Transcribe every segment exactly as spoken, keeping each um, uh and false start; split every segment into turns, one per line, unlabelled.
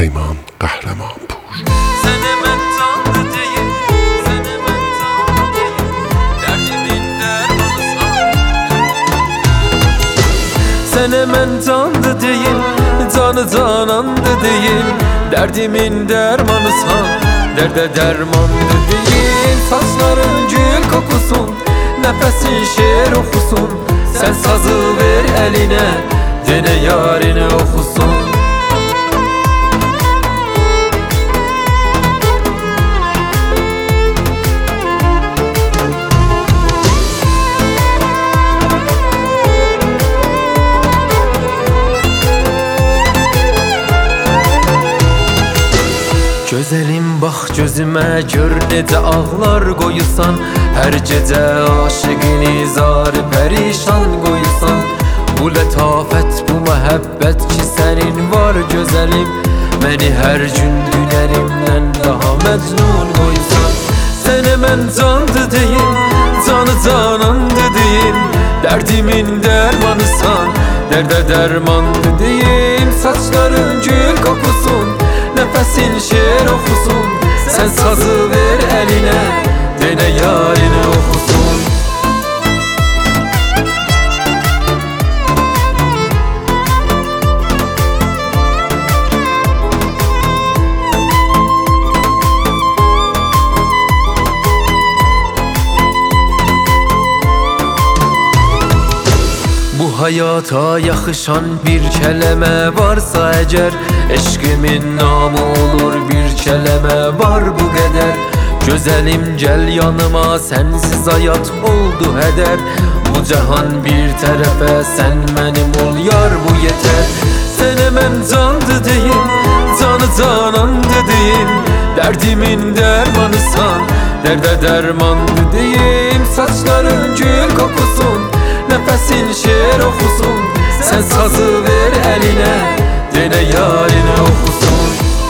Peyman Qəhrəmanpur.
Sənə mən canlı deyim, sənə mən canlı deyim, dərdimin dərmanısan. Sənə mən canlı deyim, canı canandı deyim, dərdimin dərmanısan. Dərdə dərmandı deyim, saçların gül kokusun, nəfəsin şeir oxusun. Sən sazı ver əlinə, denə yarini oxusun. Gözəlim bax gözümə, gör necə ağlar qoyusan. Hər gecə aşıqini zar pərişan qoyusan. Bu lətafət, bu məhəbbət ki sənin var gözəlim, məni hər gün günərimdən daha məcnun qoyusan. Sənə mən candı deyim, canı canandı deyim, dərdimin dərmanısan. Dərdə dərmandı deyim, saçların gül kokusun, nəfəsin şeir oxusun. Sən sazı ver əlinə, denə yarini oxusun. Bu hayata yaxışan bir kələmə varsa əgər, eşqimin namı olur bir kələmə var bu qədər. Gözəlim gəl yanıma, sənsiz həyat oldu hədər. Bu cahan bir tərəfə, sən mənim ol yar bu yetər. Sənə mən candı deyim, canı canandı deyim, dərdimin dərmanısan. Dərdə dərmandı deyim, saçların gül kokusun, nəfəsin şeir oxusun. Sən sazı ver əlinə, denə yarini oxusun.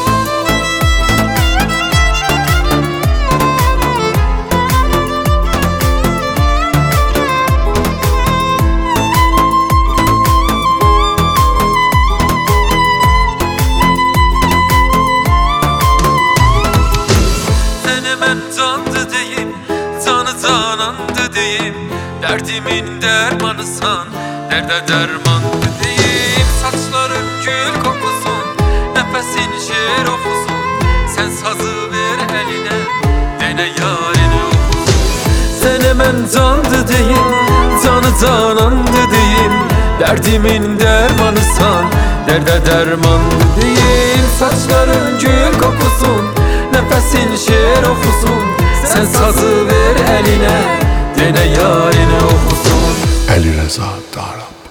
Sənə mən candı deyim, canı canandı deyim, dərdimin dərmanısan. Dərdə dərmandı deyim, saçların gül kokusun, nəfəsin şeir oxusun. Sən sazı ver əlinə, denə yarini oxusun. Sənə mən candı deyim, canı canandı deyim, dərdimin dərmanısan. Dərdə dərmandı deyim, saçların gül kokusun, nəfəsin şeir oxusun. Sən sazı ver əlinə, denə yarini oxusun.
Əli Rəza Daram.